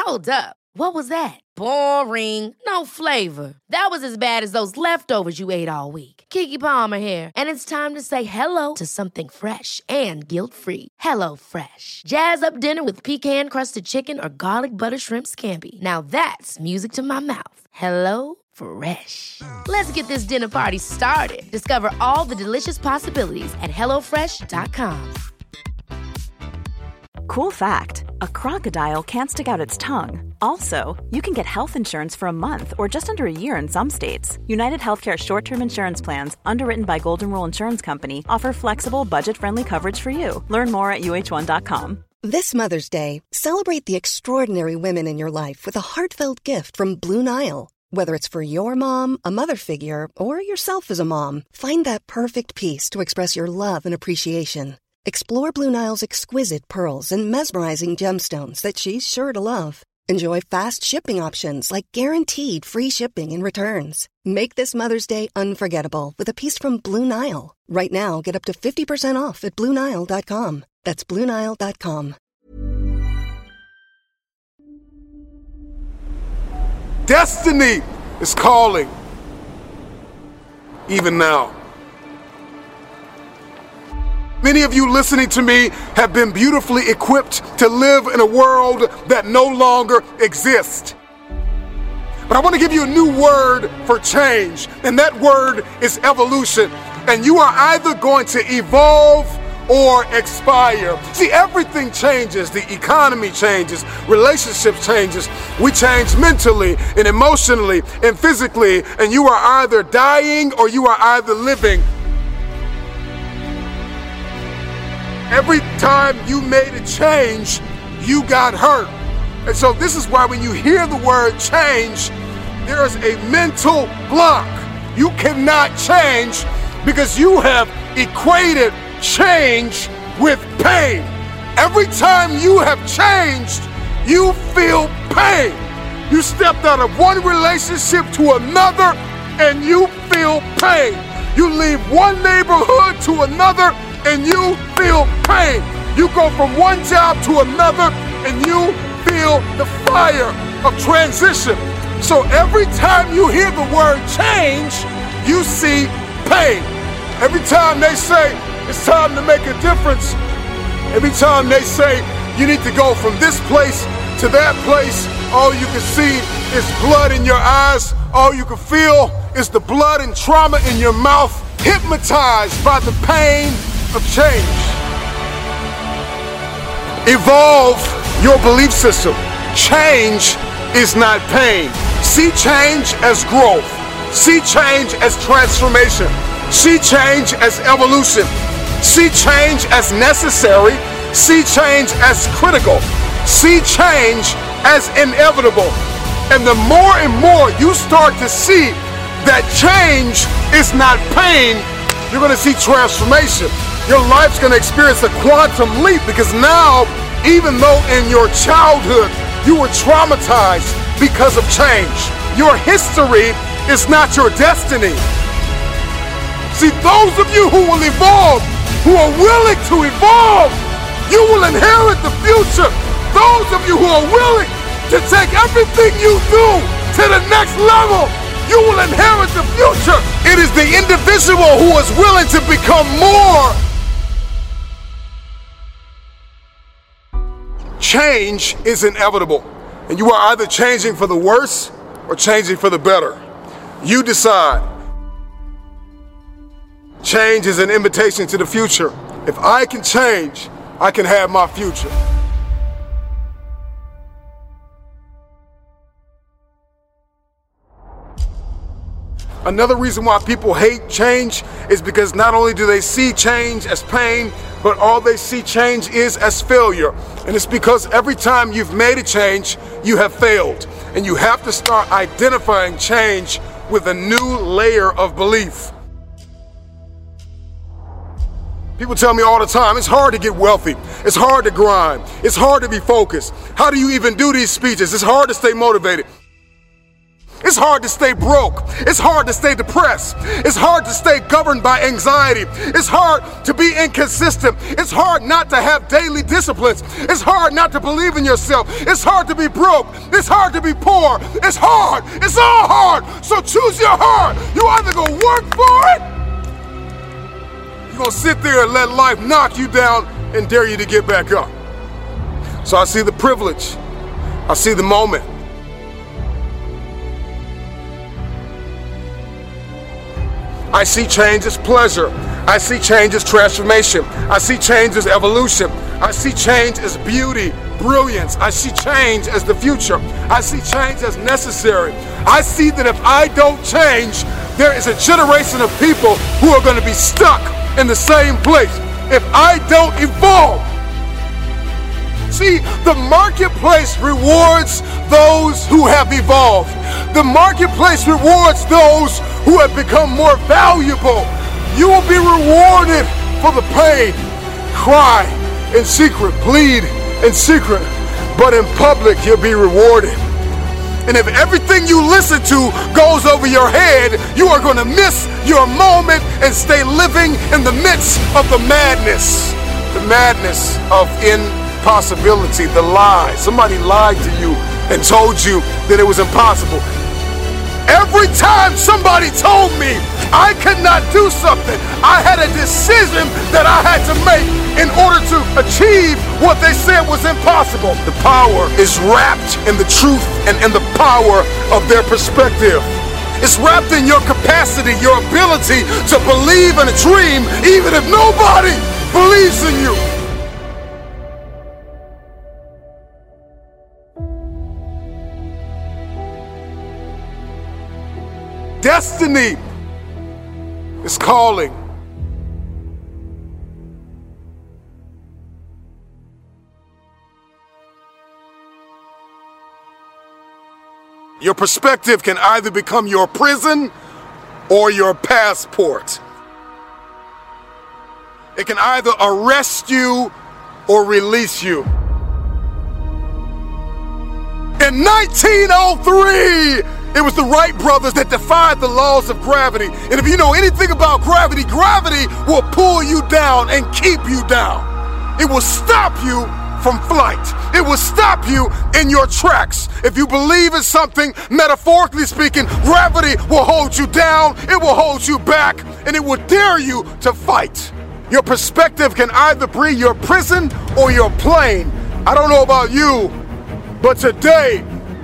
Hold up. What was that? Boring. No flavor. That was as bad as those leftovers you ate all week. Keke Palmer here, and it's time to say hello to something fresh and guilt-free. Hello Fresh. Jazz up dinner with pecan-crusted chicken or garlic butter shrimp scampi. Now that's music to my mouth. Hello Fresh. Let's get this dinner party started. Discover all the delicious possibilities at hellofresh.com. Cool fact, a crocodile can't stick out its tongue. Also, you can get health insurance for a month or just under a year in some states. United Healthcare short-term insurance plans, underwritten by Golden Rule Insurance Company, offer flexible, budget-friendly coverage for you. Learn more at uh1.com. This Mother's Day, celebrate the extraordinary women in your life with a heartfelt gift from Blue Nile. Whether it's for your mom, a mother figure, or yourself as a mom, find that perfect piece to express your love and appreciation. Explore Blue Nile's exquisite pearls and mesmerizing gemstones that she's sure to love. Enjoy fast shipping options like guaranteed free shipping and returns. Make this Mother's Day unforgettable with a piece from Blue Nile. Right now, get up to 50% off at BlueNile.com. That's BlueNile.com. Destiny is calling, even now. Many of you listening to me have been beautifully equipped to live in a world that no longer exists. But I want to give you a new word for change, and that word is evolution. And you are either going to evolve or expire. See, everything changes. The economy changes, relationships changes. We change mentally and emotionally and physically, and you are either dying or you are either living. Every time you made a change, you got hurt. And so this is why when you hear the word change, there is a mental block. You cannot change because you have equated change with pain. Every time you have changed, you feel pain. You stepped out of one relationship to another and you feel pain. You leave one neighborhood to another and you feel pain. You go from one job to another and you feel the fire of transition. So every time you hear the word change, you see pain. Every time they say it's time to make a difference, every time they say you need to go from this place to that place, all you can see is blood in your eyes. All you can feel is the blood and trauma in your mouth, hypnotized by the pain of change. Evolve your belief system. Change is not pain. See change as growth. See change as transformation. See change as evolution. See change as necessary. See change as critical. See change as inevitable. And the more and more you start to see that change is not pain, you're going to see transformation. Your life's going to experience a quantum leap because now, even though in your childhood you were traumatized because of change, your history is not your destiny. See, those of you who will evolve, who are willing to evolve, you will inherit the future. Those of you who are willing to take everything you do to the next level, you will inherit the future. It is the individual who is willing to become more. Change is inevitable, and you are either changing for the worse or changing for the better. You decide. Change is an invitation to the future. If I can change, I can have my future. Another reason why people hate change is because not only do they see change as pain, but all they see change is as failure. And it's because every time you've made a change, you have failed. And you have to start identifying change with a new layer of belief. People tell me all the time, it's hard to get wealthy. It's hard to grind. It's hard to be focused. How do you even do these speeches? It's hard to stay motivated. It's hard to stay broke. It's hard to stay depressed. It's hard to stay governed by anxiety. It's hard to be inconsistent. It's hard not to have daily disciplines. It's hard not to believe in yourself. It's hard to be broke. It's hard to be poor. It's hard. It's all hard. So choose your heart. You either go work for it, you're going to sit there and let life knock you down and dare you to get back up. So I see the privilege. I see the moment. I see change as pleasure. I see change as transformation. I see change as evolution. I see change as beauty, brilliance. I see change as the future. I see change as necessary. I see that if I don't change, there is a generation of people who are going to be stuck in the same place. If I don't evolve. See, the marketplace rewards those who have evolved. The marketplace rewards those who have become more valuable. You will be rewarded for the pain. Cry in secret, bleed in secret, but in public you'll be rewarded. And if everything you listen to goes over your head, you are going to miss your moment and stay living in the midst of the madness of impossibility, the lie. Somebody lied to you and told you that it was impossible. Every time somebody told me I could not do something, I had a decision that I had to make in order to achieve what they said was impossible. The power is wrapped in the truth and in the power of their perspective. It's wrapped in your capacity, your ability to believe in a dream, even if nobody believes in you. Destiny is calling. Your perspective can either become your prison or your passport. It can either arrest you or release you. In 1903, it was the Wright brothers that defied the laws of gravity. And if you know anything about gravity, gravity will pull you down and keep you down. It will stop you from flight. It will stop you in your tracks. If you believe in something, metaphorically speaking, gravity will hold you down, it will hold you back, and it will dare you to fight. Your perspective can either be your prison or your plane. I don't know about you, but today,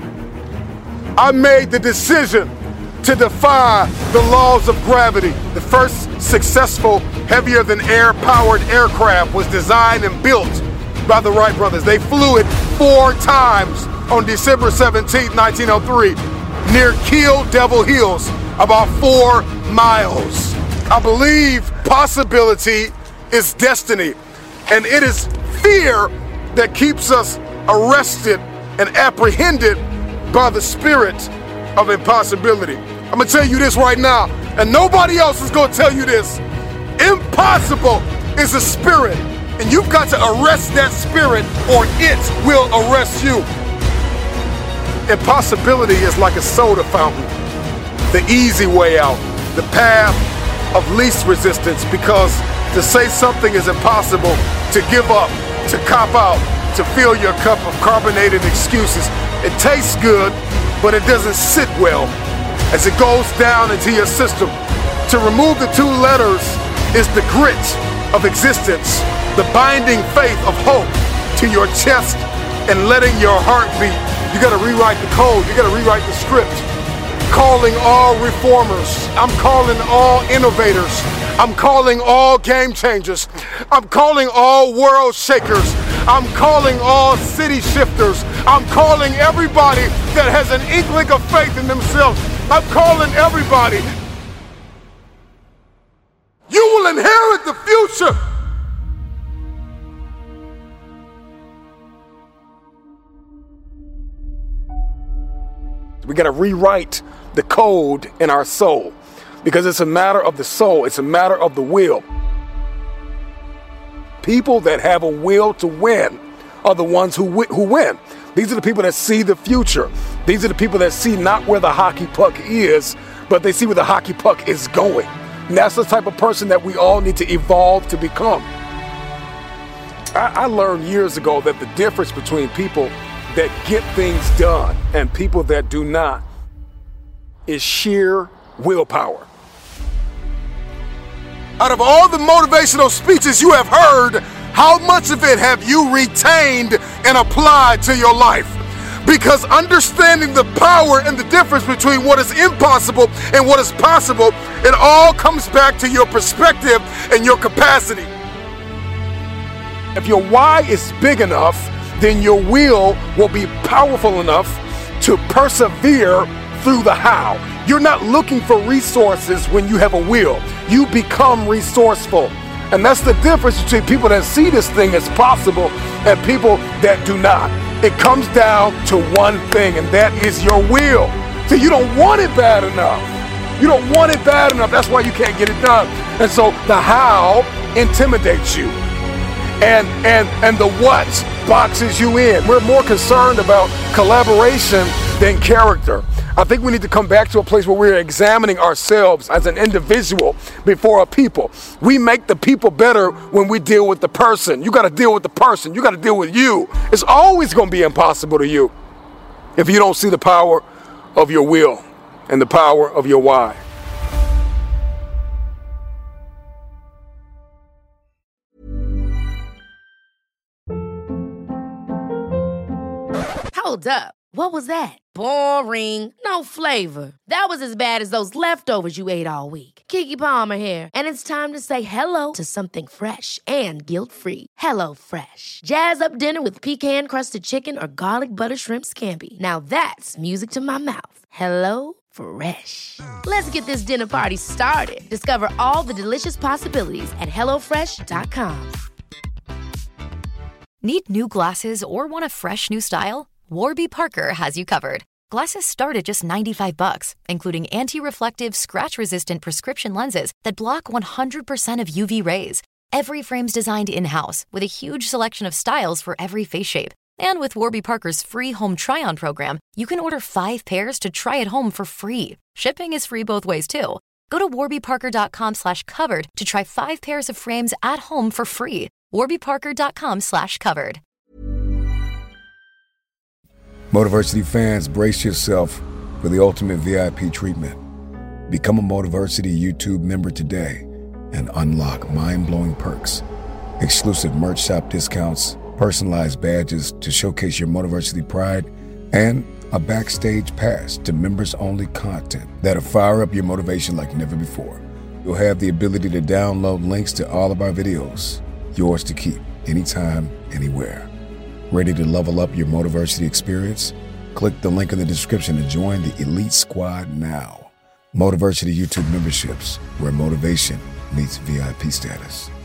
I made the decision to defy the laws of gravity. The first successful heavier-than-air powered aircraft was designed and built by the Wright brothers. They flew it 4 times on December 17, 1903, near Kill Devil Hills, about 4 miles. I believe possibility is destiny, and it is fear that keeps us arrested and apprehended by the spirit of impossibility. I'm gonna tell you this right now, and nobody else is gonna tell you this. Impossible is a spirit, and you've got to arrest that spirit or it will arrest you. Impossibility is like a soda fountain, the easy way out, the path of least resistance, because to say something is impossible, to give up, to cop out, to fill your cup of carbonated excuses, it tastes good, but it doesn't sit well as it goes down into your system. To remove the 2 letters is the grit of existence, the binding faith of hope to your chest and letting your heart beat. You gotta rewrite the code, you gotta rewrite the script. Calling all reformers, I'm calling all innovators, I'm calling all game changers, I'm calling all world shakers, I'm calling all city shifters. I'm calling everybody that has an inkling of faith in themselves. I'm calling everybody. You will inherit the future. We got to rewrite the code in our soul, because it's a matter of the soul. It's a matter of the will. People that have a will to win are the ones who win. These are the people that see the future. These are the people that see not where the hockey puck is, but they see where the hockey puck is going. And that's the type of person that we all need to evolve to become. I learned years ago that the difference between people that get things done and people that do not is sheer willpower. Out of all the motivational speeches you have heard, how much of it have you retained and applied to your life? Because understanding the power and the difference between what is impossible and what is possible, it all comes back to your perspective and your capacity. If your why is big enough, then your will be powerful enough to persevere through the how. You're not looking for resources when you have a will. You become resourceful. And that's the difference between people that see this thing as possible and people that do not. It comes down to one thing, and that is your will. So you don't want it bad enough. You don't want it bad enough. That's why you can't get it done. And so the how intimidates you. And the what boxes you in. We're more concerned about collaboration than character. I think we need to come back to a place where we're examining ourselves as an individual before a people. We make the people better when we deal with the person. You got to deal with the person. You got to deal with you. It's always going to be impossible to you if you don't see the power of your will and the power of your why. Hold up. What was that? Boring. No flavor. That was as bad as those leftovers you ate all week. Keke Palmer here, and it's time to say hello to something fresh and guilt-free. Hello Fresh. Jazz up dinner with pecan-crusted chicken or garlic butter shrimp scampi. Now that's music to my mouth. Hello Fresh. Let's get this dinner party started. Discover all the delicious possibilities at HelloFresh.com. Need new glasses or want a fresh new style? Warby Parker has you covered. Glasses start at just $95, including anti-reflective, scratch-resistant prescription lenses that block 100% of UV rays. Every frame's designed in-house with a huge selection of styles for every face shape. And with Warby Parker's free home try-on program, you can order 5 pairs to try at home for free. Shipping is free both ways, too. Go to warbyparker.com/covered to try 5 pairs of frames at home for free. warbyparker.com/covered. Motiversity fans, brace yourself for the ultimate VIP treatment. Become a Motiversity YouTube member today and unlock mind-blowing perks, exclusive merch shop discounts, personalized badges to showcase your Motiversity pride, and a backstage pass to members-only content that'll fire up your motivation like never before. You'll have the ability to download links to all of our videos, yours to keep, anytime, anywhere. Ready to level up your Motiversity experience? Click the link in the description to join the Elite Squad now. Motiversity YouTube memberships, where motivation meets VIP status.